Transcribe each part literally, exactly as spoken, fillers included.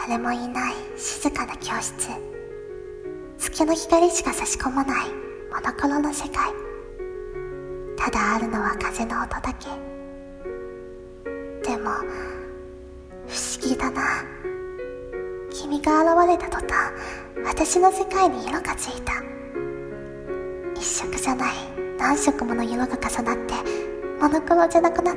誰もいない静かな教室。月の光しか差し込まないモノクロの世界。ただあるのは風の音だけ。でも不思議だな。君が現れた途端、私の世界に色がついた。一色じゃない何色もの色が重なってモノクロじゃなくなった。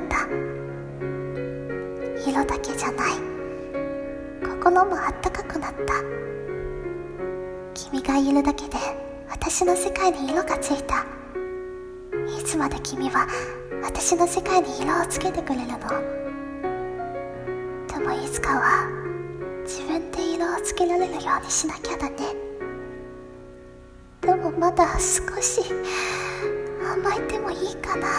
色だけじゃない、心もあったかくなった。君がいるだけで私の世界に色がついた。いつまで君は私の世界に色をつけてくれるの？でもいつかは自分で色をつけられるようにしなきゃだね。でもまだ少し甘えてもいいかな。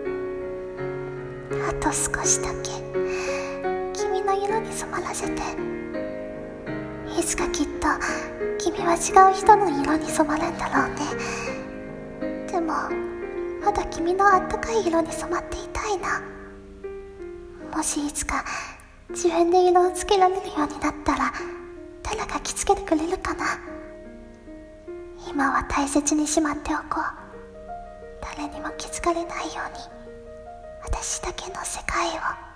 あと少しだけ君の色に染まらせて。いつかきっと君は違う人の色に染まるんだろうね。でもまだ君のあったかい色に染まっていたいな。もしいつか自分で色をつけられるようになったら、誰が着付けてくれるかな。今は大切にしまっておこう。誰にも気づかれないように、私だけの世界を。